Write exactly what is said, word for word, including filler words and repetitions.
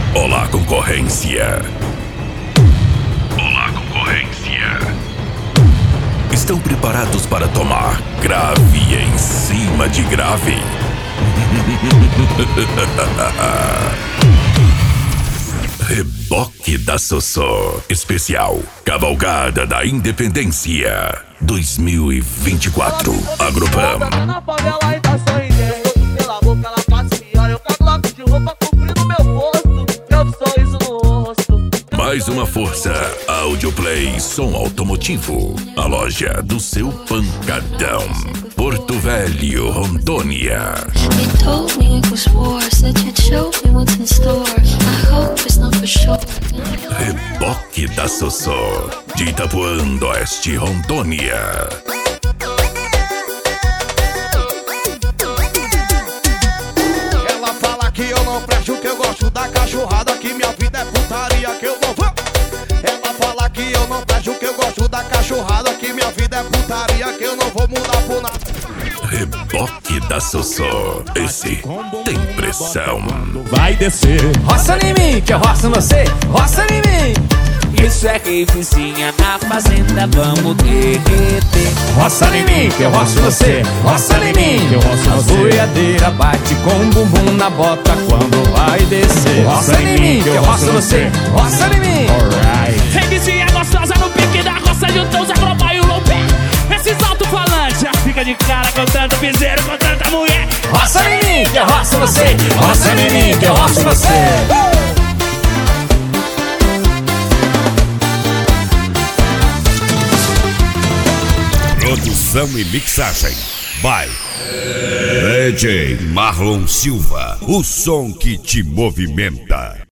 Olá, concorrência. Olá, concorrência. Estão preparados para tomar grave em cima de grave? Reboque da Sossô. Especial Cavalgada da Independência dois mil e vinte e quatro. Agrupam. Mais uma força. Audioplay Som Automotivo. A loja do seu pancadão. Porto Velho, Rondônia. Reboque da Sossô. De Itapuã do Oeste, Rondônia. Ela fala que eu não presto, que eu gosto da cachorrada, que minha vida é putaria, que eu não vou. Ela fala que eu não presto, que eu gosto da cachorrada, que minha vida é putaria, que eu não vou mudar por nada. Reboque da Sossô. Esse tem pressão. Vai descer. Roça em mim, que eu roço você. Roça em mim. Isso é revizinha na fazenda, vamos derreter. Roça em mim, que eu roço você. Roça em mim, que eu roço você. A boiadeira bate com o bumbum na bota quando vai descer. Roça em mim, que eu roço você. Roça em mim. Alright. Revizinha gostosa no pique da roça, juntou os agromar e o loupé. Esses alto-falantes já fica de cara com tanto piseiro, com tanta mulher. Roça em mim, que eu roço você. Roça em mim, que eu roço você. Produção e mixagem by D J Marlon Silva, o som que te movimenta.